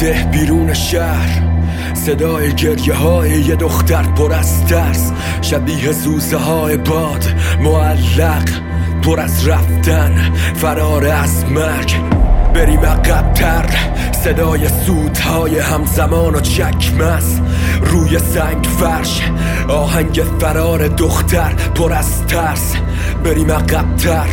ده بیرون شهر، صدای گریه های یه دختر پر از ترس، شبیه زوزه های باد معلق، پر از رفتن، فرار از مرگ. بریم عقب‌تر، صدای سوتهای همزمان و چکمس روی سنگ فرش، آهنگ فرار دختر پر از ترس. بریم عقب‌تر،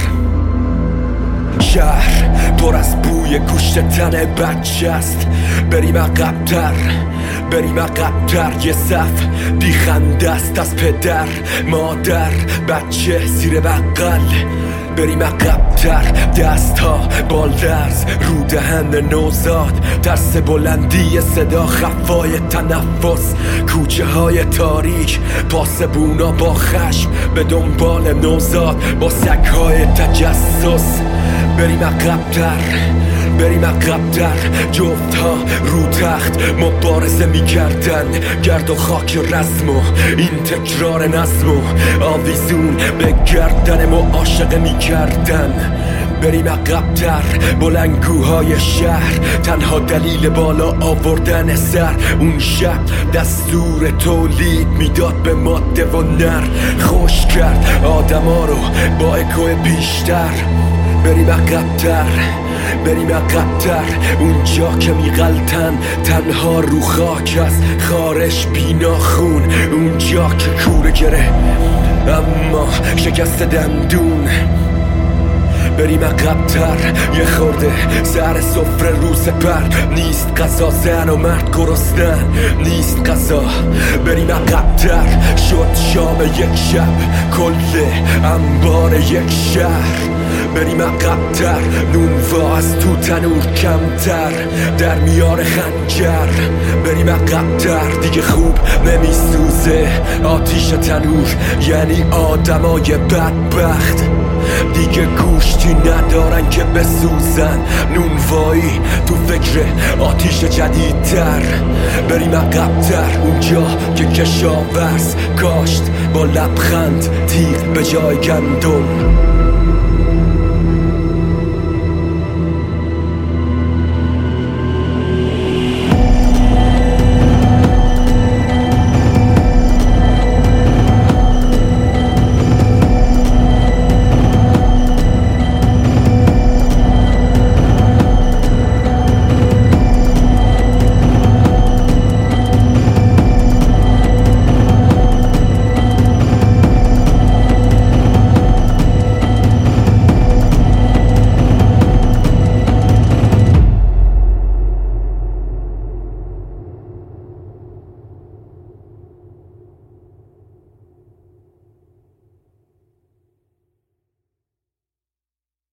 شهر پر از بوی گوشت تن بچه است. بریم عقب‌تر، بریم عقب‌تر، یه صف بیخنده است از پدر، مادر، بچه زیر بغل. بریم عقب‌تر، دست ها بالدرز رو دهن نوزاد، ترس بلندی صدا، خفای تنفس، کوچه های تاریک، پاسبونا با خشم به دنبال نوزاد با سگ های تجسس. بریم عقب‌تر، بریم عقب‌تر، جفت ها رو تخت مبارزه میکردن، گرد و خاک رسم و این تکرار نظم و آویزون به گردن معاشقه میکردن. بریم عقب‌تر، بلندگوهای شهر تنها دلیل بالا آوردن سر. اون شب دستور تولید میداد به ماده و نر، خوش کرد آدما رو با اکو بیشتر. بریم عقب‌تر، بریم عقب‌تر، اونجا که میغلطن تنها رو خاک است، خارش بینا خون، اونجا که کوره گره اما شکست دندون. بریم عقب‌تر، یه خورده سر سفره رو سپر، نیست غذا، زن و مرد گرسنن، نیست غذا. بریم عقب‌تر، شد شام یک شب، کل انبار یک شهر. بریم عقب‌تر، نونوا از تو تنور کمتر، در میان خنجر. بریم عقب‌تر، دیگه خوب نمیسوزه آتیش تنور، یعنی آدمای بدبخت دیگه گوشتی ندارن که بسوزن، نونوایی تو فکر آتیش جدیدتر. بریم عقب‌تر، اونجا که کشاورز کاشت با لبخند تیغ به جای گندم.